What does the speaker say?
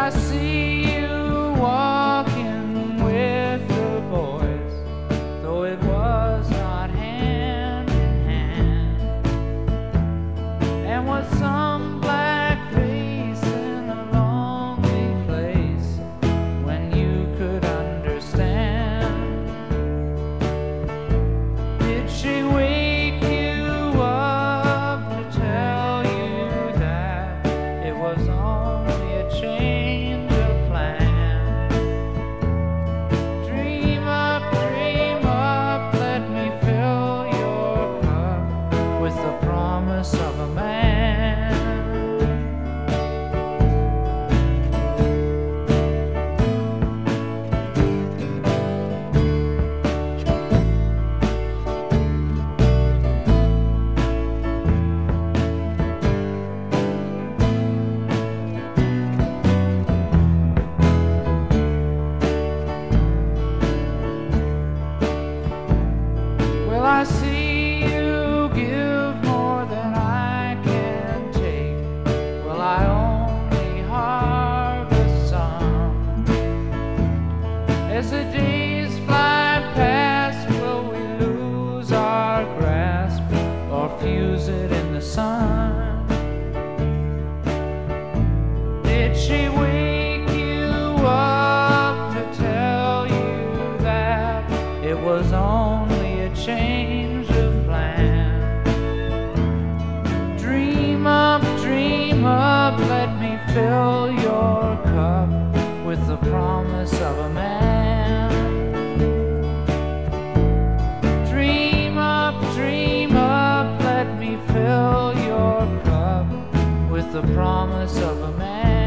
I see you walking with the boys, though it was not hand in hand, and with some black face in a lonely place when you could understand. Did she wake you up to tell you that it was only a change of plan? Dream up, let me fill your cup with the promise of a man. Well, I see you give more than I can take. Well, I only harvest some. As the days fly past, will we lose our grasp or fuse it in the sun? Did she wake you up to tell you that it was only a change of plan? Dream up, let me fill your cup with the promise of a man. Dream up, let me fill your cup with the promise of a man.